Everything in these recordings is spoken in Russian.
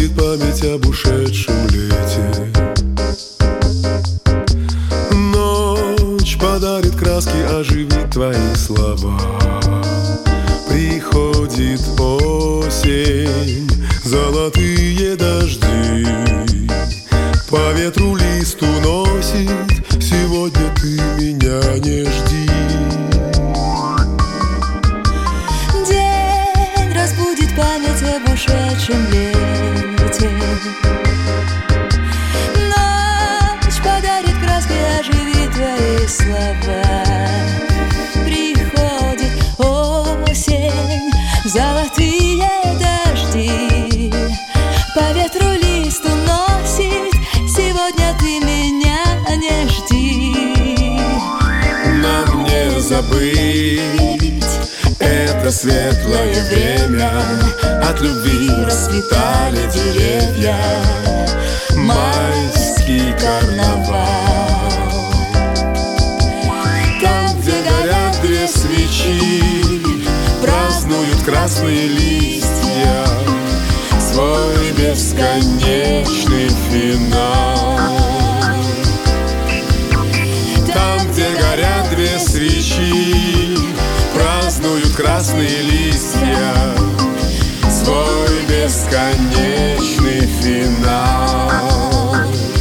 разбудит память об ушедшем лете. Ночь подарит краски, оживит твои слова. Приходит осень, золотые дожди, по ветру лист уносит. Сегодня ты меня не жди. День разбудит память об ушедшем лете. Ночь подарит краски, оживит твои слова. Приходит осень, золотые дожди, по ветру лист уносит. Сегодня ты меня не жди. Нам не забыть это светлое время. От любви расцветали деревья. Майский карнавал. Там, где горят две свечи, празднуют красные листья свой бесконечный финал. Там, где горят две свечи, празднуют красные листья свой бесконечный финал.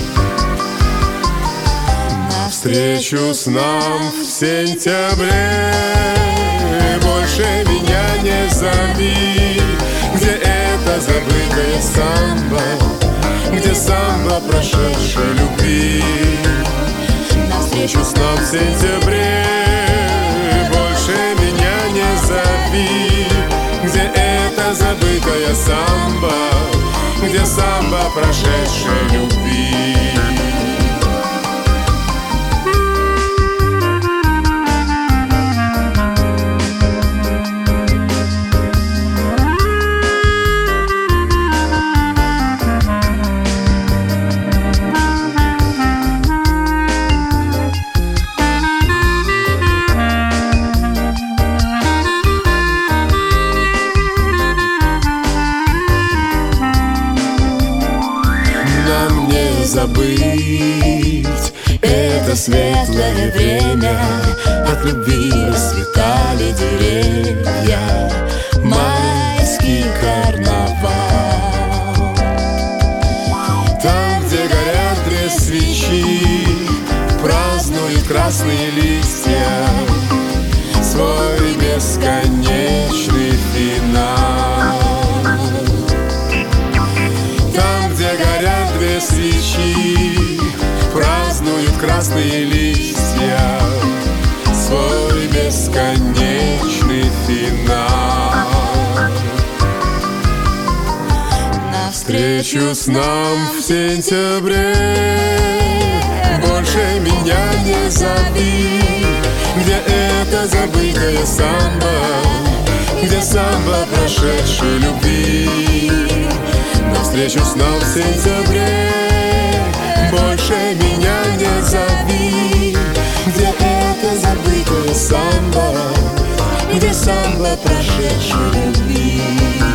Навстречу с нам в сентябре больше меня не зови. Где это забытое самбо, где самбо прошедшей любви. Навстречу с нам в сентябре больше меня не зови. Где это забытое самбо, где самбо прошедшей любви. Забыть это светлое время. От любви расцветали деревья. Майский карнавал. Там, где горят две свечи, празднуют красные листья свой бесконечный финал. Там, где горят две свечи, празднуют красные листья свой бесконечный финал. Навстречу с нам в сентябре больше меня не зови. Где это забытое самбо, где самбо прошедшей любви. Навстречу с нам в сентябре больше меня не зови. Где это забытое самбо, где самбо прошедшей любви.